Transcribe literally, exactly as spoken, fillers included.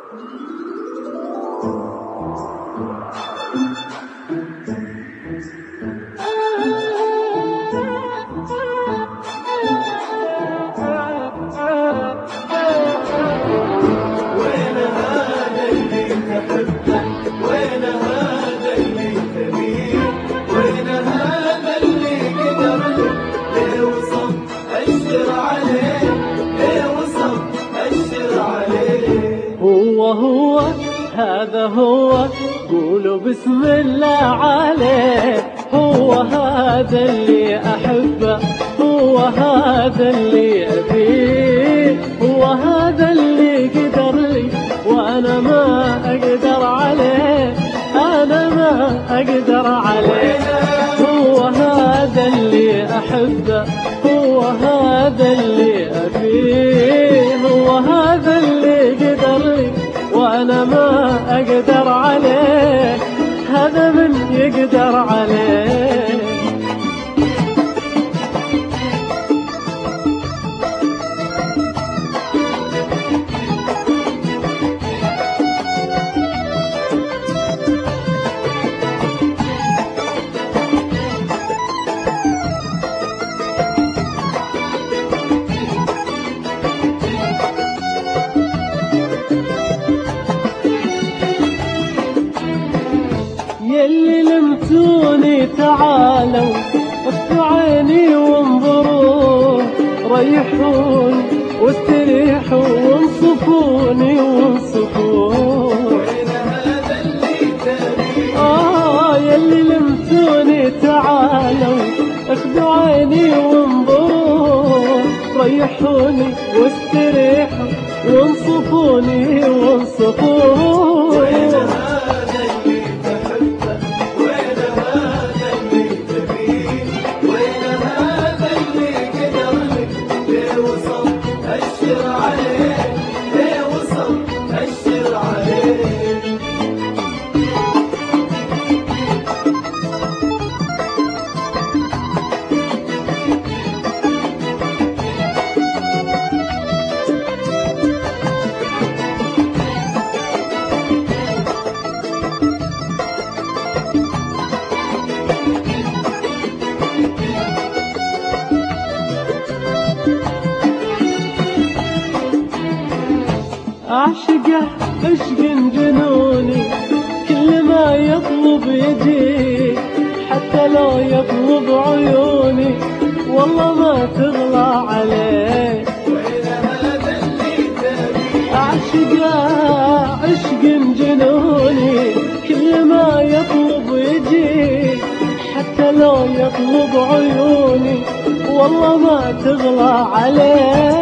هو هو هذا هو، قولوا بسم الله عليه. هو هذا اللي أحبه، هو هذا اللي أبيه، هو هذا اللي قدر لي وأنا ما أقدر عليه، أنا ما أقدر عليه. هو هذا اللي أحبه، هو هذا اللي أبيه، هو هذا اللي قدر لي وأنا ما أقدر عليه، هذا من يقدر عليه. يلي لمتوني تعالوا افتحوا عيني وانظروا، ريحوني واستريحوا وانصفوني وانصفوا. آه يلي لمتوني تعالوا اخذوا عيني وانظروا، ريحوني واستريحوا وانصفوني وانصفوا. أعشقه عشق جنوني، كل ما يطلب يجي، حتى لو يطلب عيوني والله ما تغلى عليه. أعشقه عشق جنوني، كل ما يطلب يجي، حتى لو يطلب عيوني والله ما تغلى عليه.